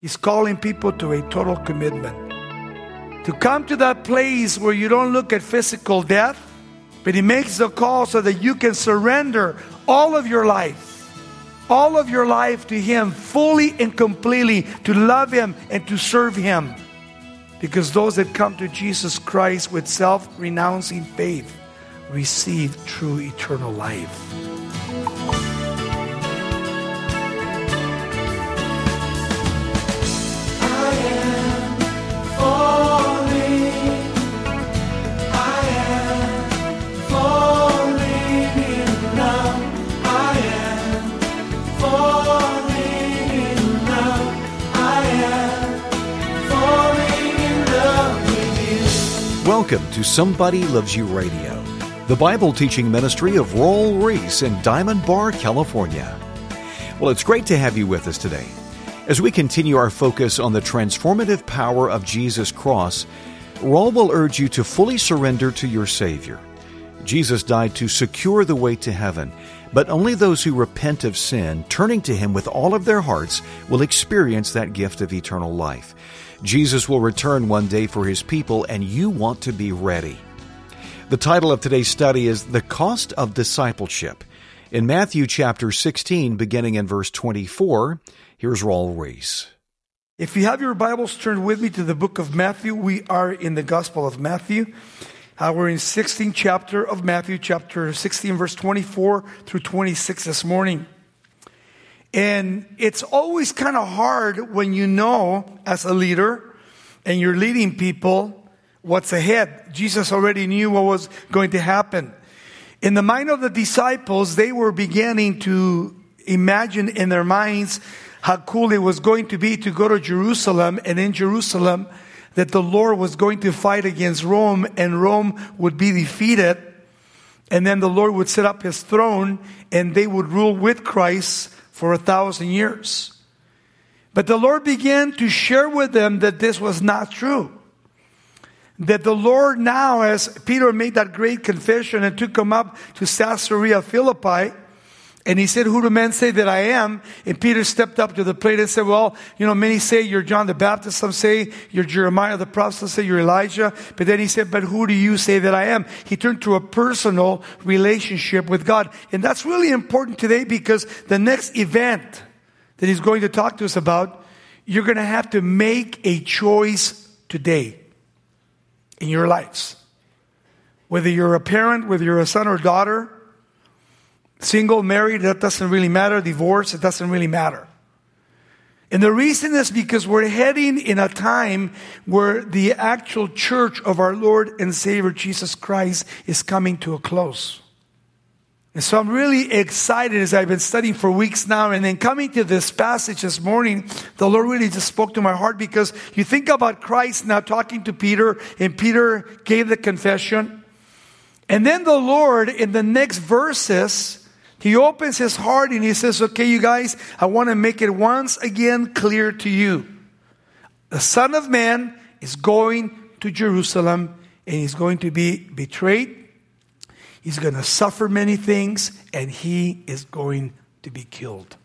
He's calling people to a total commitment. To come to that place where you don't look at physical death, but He makes the call so that you can surrender all of your life to Him, fully and completely, to love Him and to serve Him. Because those that come to Jesus Christ with self-renouncing faith receive true eternal life. Welcome to Somebody Loves You Radio, the Bible teaching ministry of Raul Ries in Diamond Bar, California. Well, it's great to have you with us today. As we continue our focus on the transformative power of Jesus' cross, Raul will urge you to fully surrender to your Savior. Jesus died to secure the way to heaven, but only those who repent of sin, turning to Him with all of their hearts, will experience that gift of eternal life. Jesus will return one day for His people, and you want to be ready. The title of today's study is The Cost of Discipleship. In Matthew chapter 16, beginning in verse 24, here's Raul Ries. If you have your Bibles, turn with me to the book of Matthew. We are in the Gospel of Matthew. We're in 16th chapter of Matthew, chapter 16, verse 24 through 26 this morning. And it's always kind of hard when you know, as a leader, and you're leading people, what's ahead. Jesus already knew what was going to happen. In the mind of the disciples, they were beginning to imagine in their minds how cool it was going to be to go to Jerusalem, and in Jerusalem, that the Lord was going to fight against Rome, and Rome would be defeated, and then the Lord would set up His throne, and they would rule with Christ for 1,000 years. But the Lord began to share with them that this was not true. That the Lord now, as Peter made that great confession and took him up to Caesarea Philippi, and he said, "Who do men say that I am?" And Peter stepped up to the plate and said, "Well, many say you're John the Baptist. Some say you're Jeremiah the prophet. Some say you're Elijah." But then he said, "But who do you say that I am?" He turned to a personal relationship with God. And that's really important today, because the next event that he's going to talk to us about, you're going to have to make a choice today in your lives. Whether you're a parent, whether you're a son or daughter, single, married, that doesn't really matter. Divorced, it doesn't really matter. And the reason is because we're heading in a time where the actual church of our Lord and Savior Jesus Christ is coming to a close. And so I'm really excited, as I've been studying for weeks now, and then coming to this passage this morning, the Lord really just spoke to my heart, because you think about Christ now talking to Peter, and Peter gave the confession. And then the Lord, in the next verses, He opens His heart and He says, "Okay, you guys, I want to make it once again clear to you. The Son of Man is going to Jerusalem, and He's going to be betrayed. He's going to suffer many things, and He is going to be killed."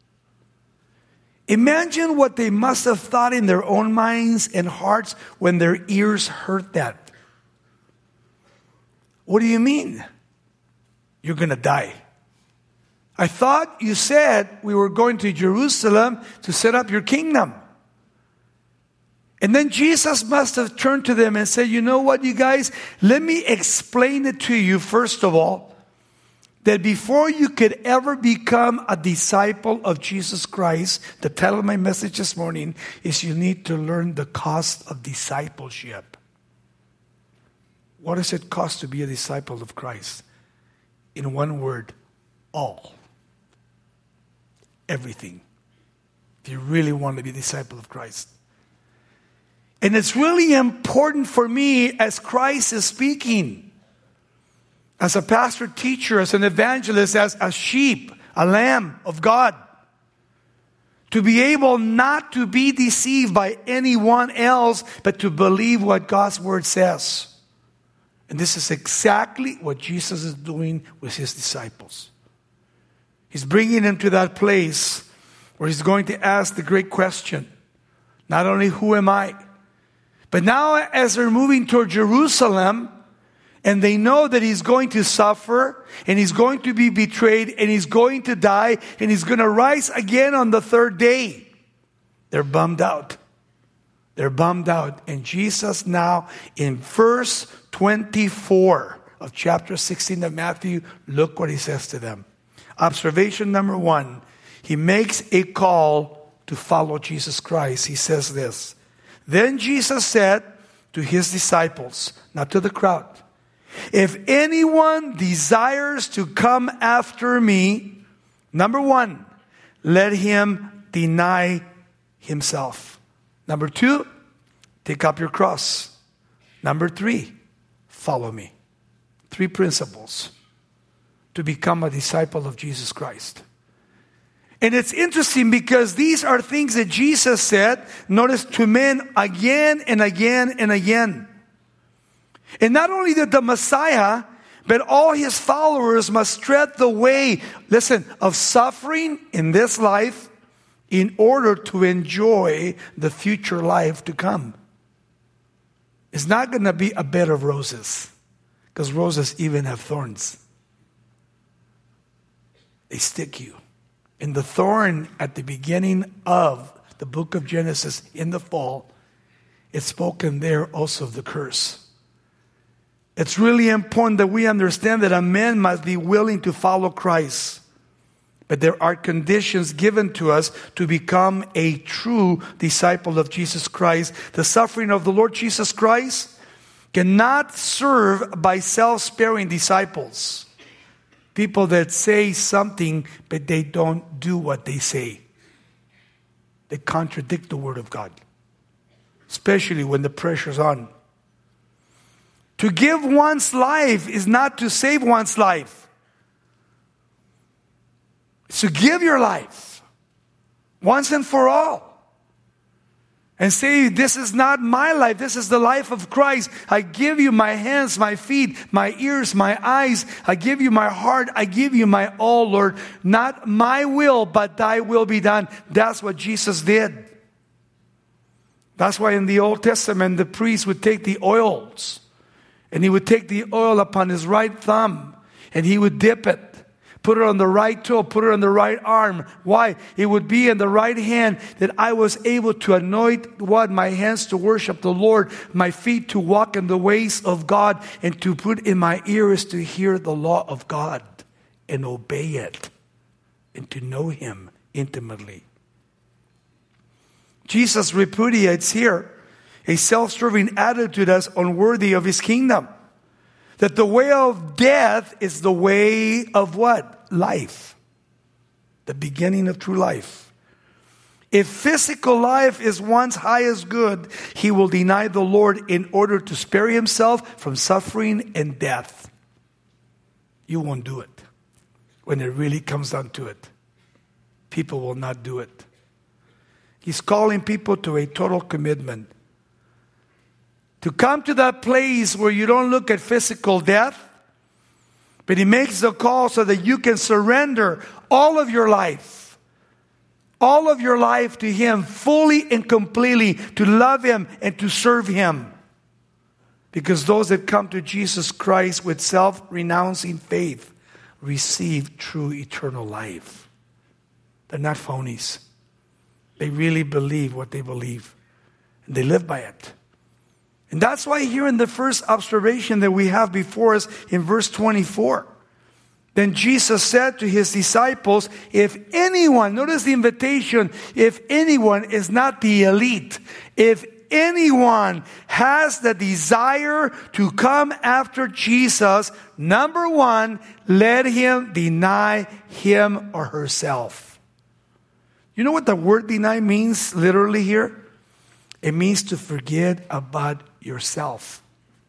Imagine what they must have thought in their own minds and hearts when their ears heard that. What do you mean? You're going to die. I thought you said we were going to Jerusalem to set up your kingdom. And then Jesus must have turned to them and said, "You know what, you guys? Let me explain it to you, first of all, that before you could ever become a disciple of Jesus Christ," the title of my message this morning is, "You need to learn the cost of discipleship." What does it cost to be a disciple of Christ? In one word, all. Everything. If you really want to be a disciple of Christ. And it's really important for me, as Christ is speaking, as a pastor, teacher, as an evangelist, as a sheep, a lamb of God, to be able not to be deceived by anyone else, but to believe what God's Word says. And this is exactly what Jesus is doing with His disciples. He's bringing them to that place where He's going to ask the great question, Not only who am I, but now as they're moving toward Jerusalem, and they know that he's going to suffer, and he's going to be betrayed, and he's going to die, and he's going to rise again on the third day. They're bummed out. They're bummed out. And Jesus now, in verse 24 of chapter 16 of Matthew, look what he says to them. Observation number 1, he makes a call to follow Jesus Christ. He says this, "Then Jesus said to his disciples," not to the crowd, "If anyone desires to come after me," number 1, let him deny himself. Number 2, take up your cross. Number 3, follow me. 3 principles to become a disciple of Jesus Christ. And it's interesting because these are things that Jesus said, notice, to men again and again and again. And not only did the Messiah, but all his followers must tread the way, listen, of suffering in this life in order to enjoy the future life to come. It's not going to be a bed of roses, because roses even have thorns. They stick you. And the thorn at the beginning of the book of Genesis in the fall, it's spoken there also of the curse. It's really important that we understand that a man must be willing to follow Christ. But there are conditions given to us to become a true disciple of Jesus Christ. The suffering of the Lord Jesus Christ cannot serve by self-sparing disciples. People that say something, but they don't do what they say. They contradict the Word of God, especially when the pressure's on. To give one's life is not to save one's life. It's to give your life once and for all. And say, this is not my life. This is the life of Christ. I give you my hands, my feet, my ears, my eyes. I give you my heart. I give you my all, Lord. Not my will, but thy will be done. That's what Jesus did. That's why in the Old Testament, the priest would take the oils, and he would take the oil upon his right thumb, and he would dip it. Put it on the right toe, put it on the right arm. Why? It would be in the right hand that I was able to anoint what? My hands to worship the Lord, my feet to walk in the ways of God, and to put in my ears to hear the law of God and obey it and to know Him intimately. Jesus repudiates here a self-serving attitude as unworthy of His kingdom. That the way of death is the way of what? Life. The beginning of true life. If physical life is one's highest good, he will deny the Lord in order to spare himself from suffering and death. You won't do it. When it really comes down to it, people will not do it. He's calling people to a total commitment. To come to that place where you don't look at physical death, but He makes the call so that you can surrender all of your life to Him fully and completely, to love Him and to serve Him. Because those that come to Jesus Christ with self-renouncing faith receive true eternal life. They're not phonies. They really believe what they believe, and they live by it. And that's why here in the first observation that we have before us in verse 24, then Jesus said to His disciples, if anyone, notice the invitation, if anyone is not the elite, if anyone has the desire to come after Jesus, number 1, let him deny him or herself. You know what the word deny means literally here? It means to forget about yourself.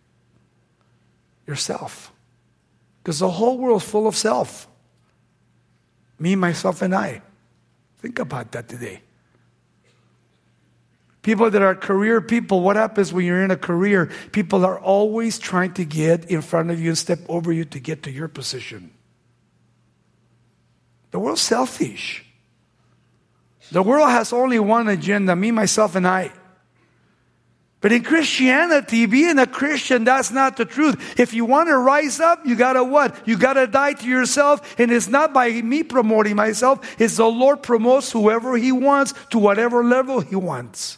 Yourself. Because the whole world is full of self. Me, myself, and I. Think about that today. People that are career people, what happens when you're in a career? People are always trying to get in front of you and step over you to get to your position. The world's selfish. The world has only one agenda, me, myself, and I. But in Christianity, being a Christian, that's not the truth. If you want to rise up, you got to what? You got to die to yourself. And it's not by me promoting myself. It's the Lord promotes whoever He wants to whatever level He wants.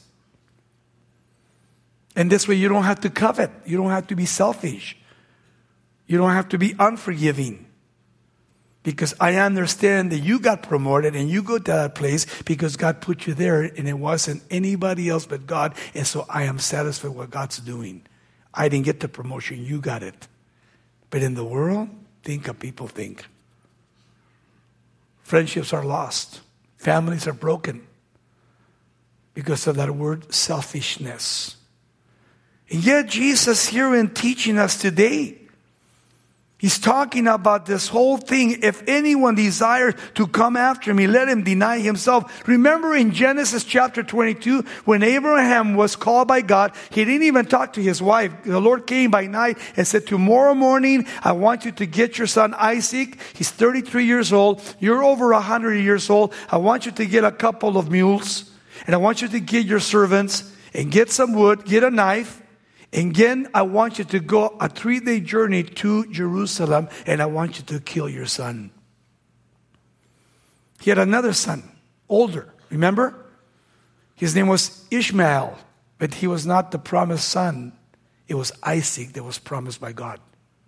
And this way you don't have to covet. You don't have to be selfish. You don't have to be unforgiving. Because I understand that you got promoted and you go to that place because God put you there and it wasn't anybody else but God. And so I am satisfied with what God's doing. I didn't get the promotion, you got it. But in the world, think how people think. Friendships are lost. Families are broken because of that word selfishness. And yet Jesus here in teaching us today, He's talking about this whole thing. If anyone desires to come after me, let him deny himself. Remember in Genesis chapter 22, when Abraham was called by God, he didn't even talk to his wife. The Lord came by night and said, tomorrow morning, I want you to get your son Isaac. He's 33 years old. You're over 100 years old. I want you to get a couple of mules. And I want you to get your servants and get some wood, get a knife. And again, I want you to go a 3-day journey to Jerusalem, and I want you to kill your son. He had another son, older, remember? His name was Ishmael, but he was not the promised son. It was Isaac that was promised by God.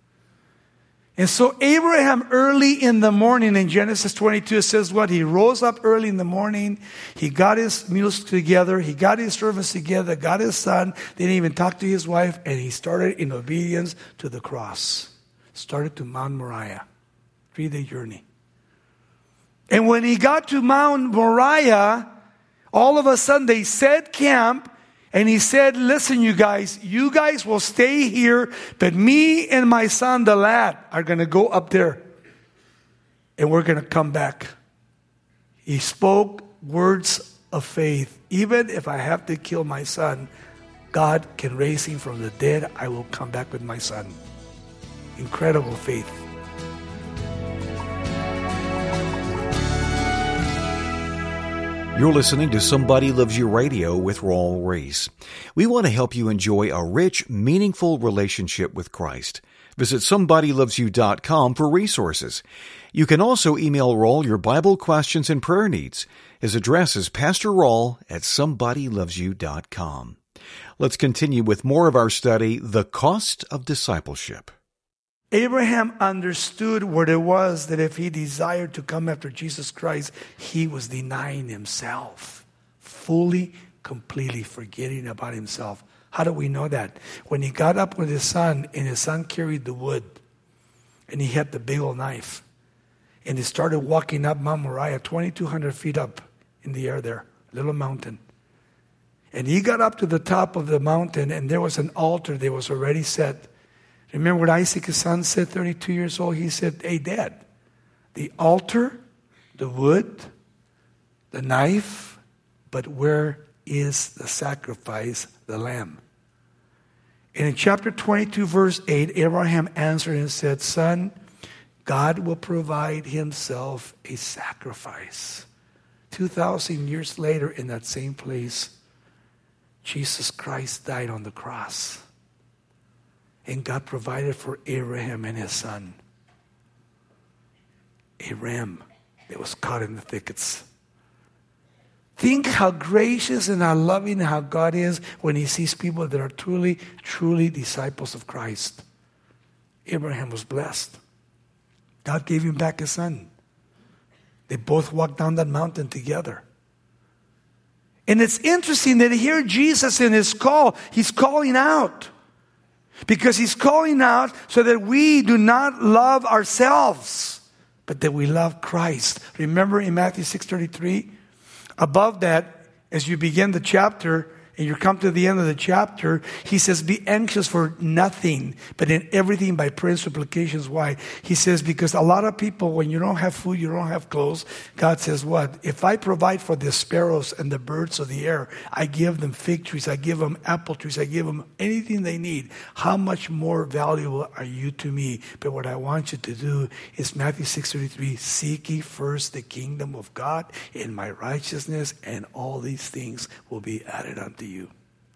And so Abraham early in the morning in Genesis 22, it says what? He rose up early in the morning. He got his mules together. He got his servants together, got his son. Didn't even talk to his wife. And he started in obedience to the cross. Started to Mount Moriah. 3-day journey. And when he got to Mount Moriah, all of a sudden they set camp. And he said, listen, you guys will stay here, but me and my son, the lad, are going to go up there. And we're going to come back. He spoke words of faith. Even if I have to kill my son, God can raise him from the dead. I will come back with my son. Incredible faith. You're listening to Somebody Loves You Radio with Raul Ries. We want to help you enjoy a rich, meaningful relationship with Christ. Visit somebodylovesyou.com for resources. You can also email Raul your Bible questions and prayer needs. His address is pastorraul@somebodylovesyou.com. Let's continue with more of our study, The Cost of Discipleship. Abraham understood what it was that if he desired to come after Jesus Christ, he was denying himself, fully, completely forgetting about himself. How do we know that? When he got up with his son, and his son carried the wood, and he had the big old knife, and he started walking up Mount Moriah, 2,200 feet up in the air there, little mountain. And he got up to the top of the mountain, and there was an altar that was already set. Remember what Isaac, his son, said, 32 years old? He said, hey, Dad, the altar, the wood, the knife, but where is the sacrifice, the lamb? And in chapter 22, verse 8, Abraham answered and said, Son, God will provide himself a sacrifice. 2,000 years later, in that same place, Jesus Christ died on the cross. And God provided for Abraham and his son a ram that was caught in the thickets. Think how gracious and how loving and how God is when he sees people that are truly, truly disciples of Christ. Abraham was blessed. God gave him back his son. They both walked down that mountain together. And it's interesting that here Jesus in his call, he's calling out. Because he's calling out so that we do not love ourselves, but that we love Christ. Remember in Matthew 6:33? Above that, as you begin the chapter, and you come to the end of the chapter, he says, be anxious for nothing, but in everything by prayer and supplications. Why? He says, because a lot of people, when you don't have food, you don't have clothes, God says what? If I provide for the sparrows and the birds of the air, I give them fig trees, I give them apple trees, I give them anything they need. How much more valuable are you to me? But what I want you to do is Matthew 6:33, seek ye first the kingdom of God and my righteousness, and all these things will be added unto you.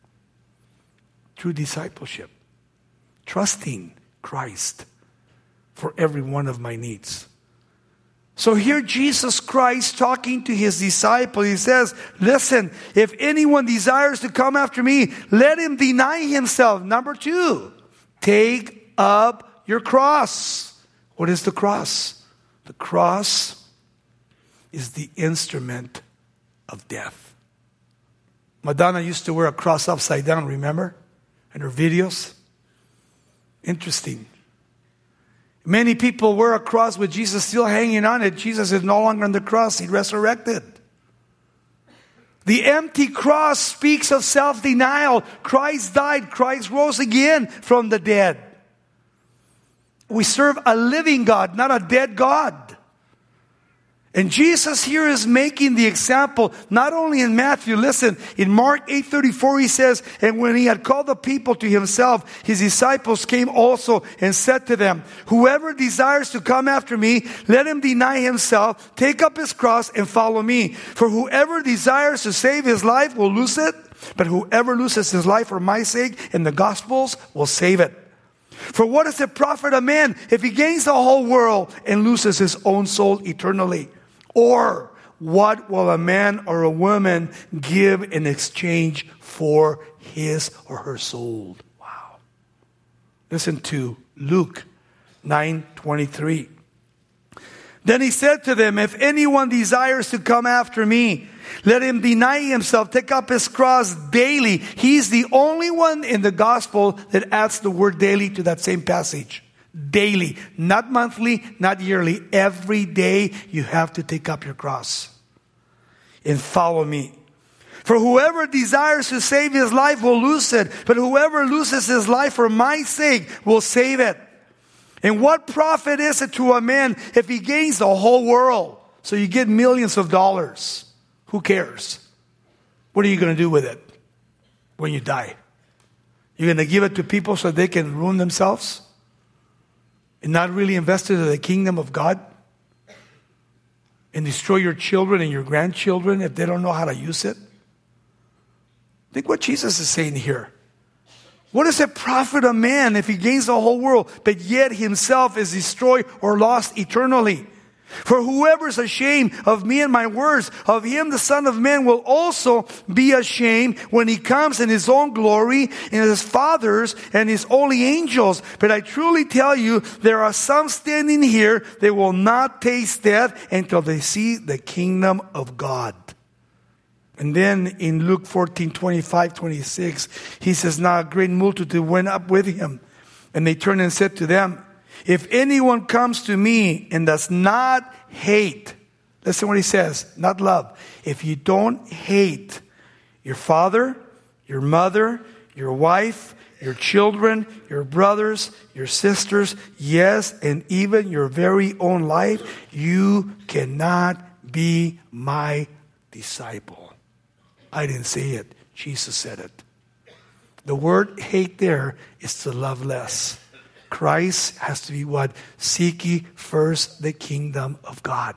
True discipleship. Trusting Christ for every one of my needs. So here Jesus Christ talking to his disciple, he says, listen, if anyone desires to come after me, let him deny himself. Number 2, take up your cross. What is the cross? The cross is the instrument of death. Madonna used to wear a cross upside down, remember? In her videos. Interesting. Many people wear a cross with Jesus still hanging on it. Jesus is no longer on the cross. He resurrected. The empty cross speaks of self-denial. Christ died. Christ rose again from the dead. We serve a living God, not a dead God. And Jesus here is making the example, not only in Matthew, listen, in Mark 8:34 he says, and when he had called the people to himself, his disciples came also and said to them, whoever desires to come after me, let him deny himself, take up his cross and follow me. For whoever desires to save his life will lose it, but whoever loses his life for my sake and the gospel's will save it. For what does it profit a man if he gains the whole world and loses his own soul eternally? Or what will a man or a woman give in exchange for his or her soul? Wow. Listen to Luke 9:23. Then he said to them, if anyone desires to come after me, let him deny himself, take up his cross daily. He's the only one in the gospel that adds the word daily to that same passage. Daily, not monthly, not yearly. Every day you have to take up your cross and follow me. For whoever desires to save his life will lose it, but whoever loses his life for my sake will save it. And what profit is it to a man if he gains the whole world? So you get millions of dollars. Who cares? What are you going to do with it when you die? You're going to give it to people so they can ruin themselves? And not really invest it in the kingdom of God? And destroy your children and your grandchildren if they don't know how to use it? Think what Jesus is saying here. What does it profit a man if he gains the whole world, but yet himself is destroyed or lost eternally? For whoever is ashamed of me and my words, of him the Son of Man will also be ashamed when he comes in his own glory, and his Father's and his holy angels. But I truly tell you, there are some standing here, they will not taste death until they see the kingdom of God. And then in Luke 14:25-26, he says, now a great multitude went up with him, and they turned and said to them, if anyone comes to me and does not hate, listen what he says, not love. If you don't hate your father, your mother, your wife, your children, your brothers, your sisters, yes, and even your very own life, you cannot be my disciple. I didn't say it. Jesus said it. The word hate there is to love less. Christ has to be what? Seek ye first the kingdom of God.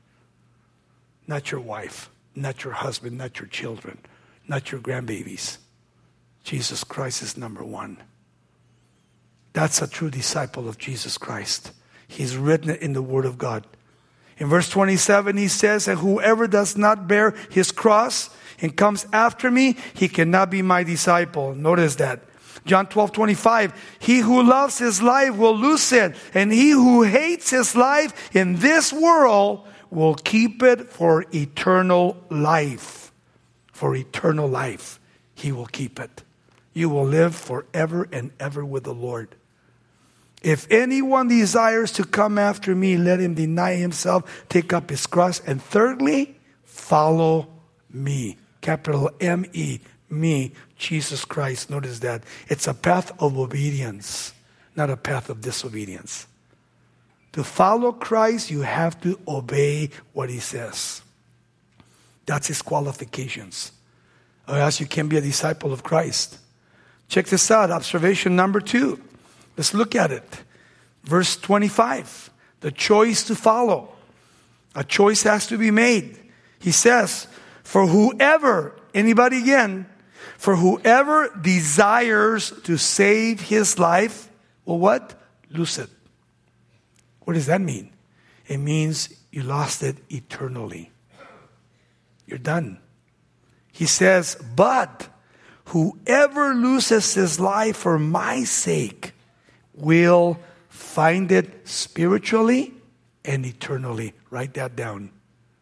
Not your wife, not your husband, not your children, not your grandbabies. Jesus Christ is number one. That's a true disciple of Jesus Christ. He's written it in the Word of God. In verse 27 he says, and whoever does not bear his cross and comes after me, he cannot be my disciple. Notice that. John 12:25, he who loves his life will lose it, and he who hates his life in this world will keep it for eternal life. For eternal life, he will keep it. You will live forever and ever with the Lord. If anyone desires to come after me, let him deny himself, take up his cross, and thirdly, follow me. Capital M-E, me, Jesus Christ. Notice that. It's a path of obedience, not a path of disobedience. To follow Christ, you have to obey what He says. That's His qualifications. Or else you can be a disciple of Christ. Check this out. Observation number 2. Let's look at it. Verse 25. The choice to follow. A choice has to be made. He says, for whoever, anybody again, for whoever desires to save his life, will what? Lose it. What does that mean? It means you lost it eternally. You're done. He says, but whoever loses his life for my sake will find it spiritually and eternally. Write that down.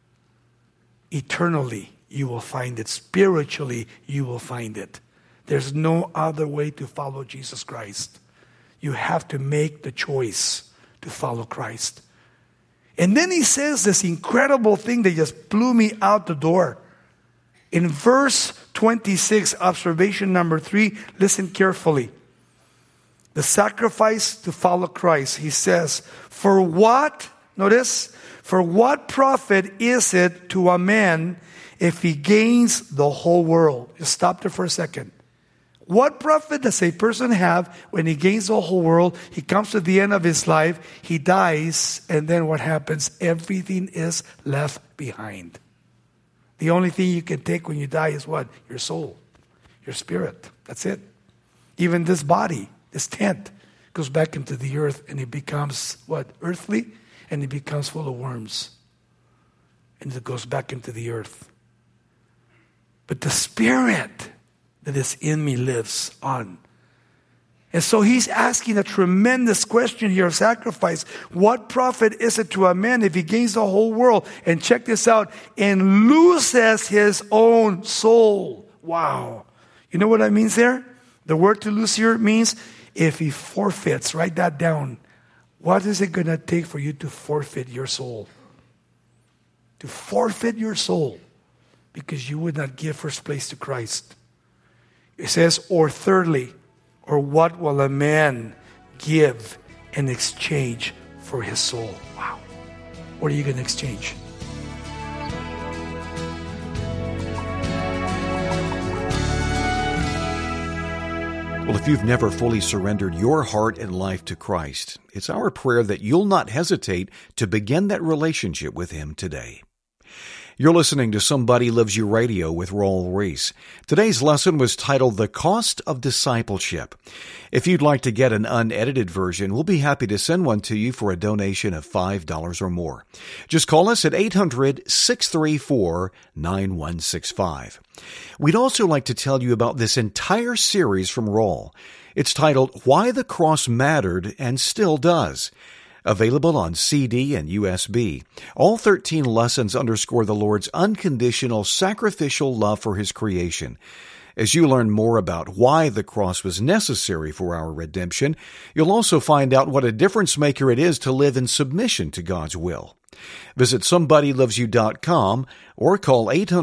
Eternally, you will find it. Spiritually, you will find it. There's no other way to follow Jesus Christ. You have to make the choice to follow Christ. And then he says this incredible thing that just blew me out the door. In verse 26, observation number 3, listen carefully. The sacrifice to follow Christ. He says, for what, notice, for what profit is it to a man if he gains the whole world? Just stop there for a second. What profit does a person have when he gains the whole world? He comes to the end of his life, he dies, and then what happens? Everything is left behind. The only thing you can take when you die is what? Your soul, your spirit. That's it. Even this body, this tent, goes back into the earth and it becomes what? Earthly, and it becomes full of worms. And it goes back into the earth. But the spirit that is in me lives on. And so he's asking a tremendous question here of sacrifice. What profit is it to a man if he gains the whole world? And check this out. And loses his own soul. Wow. You know what that means there? The word to lose here means if he forfeits. Write that down. What is it going to take for you to forfeit your soul? To forfeit your soul. Because you would not give first place to Christ. It says, or thirdly, or what will a man give in exchange for his soul? Wow. What are you going to exchange? Well, if you've never fully surrendered your heart and life to Christ, it's our prayer that you'll not hesitate to begin that relationship with Him today. You're listening to Somebody Loves You Radio with Raul Ries. Today's lesson was titled The Cost of Discipleship. If you'd like to get an unedited version, we'll be happy to send one to you for a donation of $5 or more. Just call us at 800-634-9165. We'd also like to tell you about this entire series from Raul. It's titled Why the Cross Mattered and Still Does. Available on CD and USB. All 13 lessons underscore the Lord's unconditional sacrificial love for His creation. As you learn more about why the cross was necessary for our redemption, you'll also find out what a difference maker it is to live in submission to God's will. Visit SomebodyLovesYou.com or call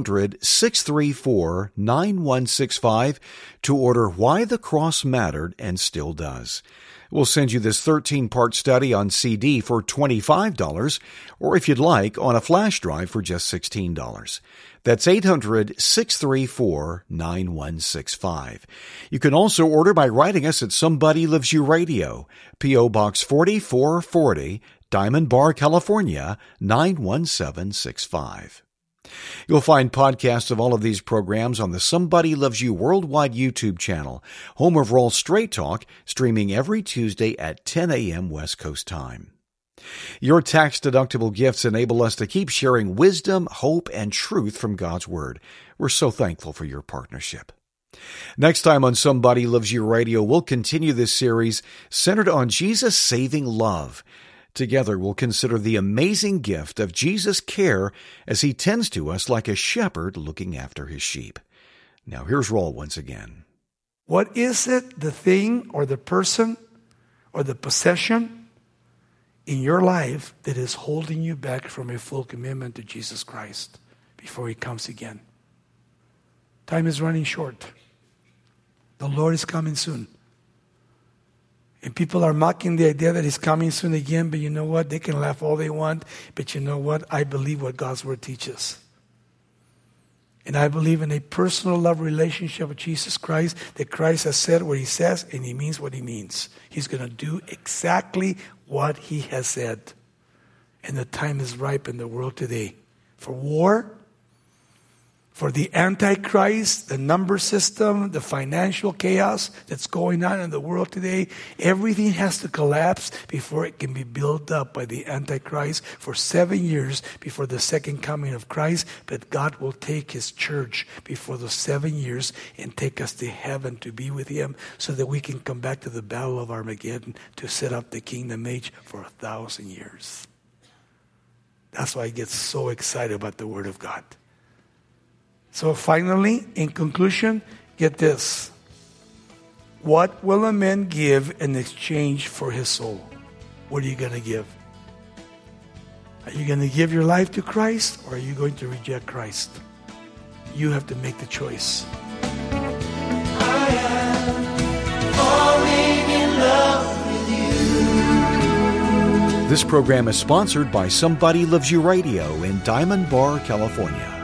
800-634-9165 to order Why the Cross Mattered and Still Does. We'll send you this 13-part study on CD for $25, or if you'd like, on a flash drive for just $16. That's 800-634-9165. You can also order by writing us at Somebody Loves You Radio, P.O. Box 4440, Diamond Bar, California, 91765. You'll find podcasts of all of these programs on the Somebody Loves You Worldwide YouTube channel, home of Raw Straight Talk, streaming every Tuesday at 10 a.m. West Coast time. Your tax-deductible gifts enable us to keep sharing wisdom, hope, and truth from God's Word. We're so thankful for your partnership. Next time on Somebody Loves You Radio, we'll continue this series centered on Jesus' saving love. Together, we'll consider the amazing gift of Jesus' care as He tends to us like a shepherd looking after his sheep. Now, here's Raul once again. What is it, the thing or the person or the possession in your life that is holding you back from a full commitment to Jesus Christ before He comes again? Time is running short. The Lord is coming soon. And people are mocking the idea that He's coming soon again, but you know what? They can laugh all they want, but you know what? I believe what God's Word teaches. And I believe in a personal love relationship with Jesus Christ, that Christ has said what He says, and He means what He means. He's going to do exactly what He has said. And the time is ripe in the world today for war, for the Antichrist, the number system, the financial chaos that's going on in the world today. Everything has to collapse before it can be built up by the Antichrist for 7 years before the second coming of Christ. But God will take His church before those 7 years and take us to heaven to be with Him so that we can come back to the battle of Armageddon to set up the kingdom age for 1,000 years. That's why I get so excited about the Word of God. So finally, in conclusion, get this. What will a man give in exchange for his soul? What are you going to give? Are you going to give your life to Christ, or are you going to reject Christ? You have to make the choice. I am falling in love with you. This program is sponsored by Somebody Loves You Radio in Diamond Bar, California.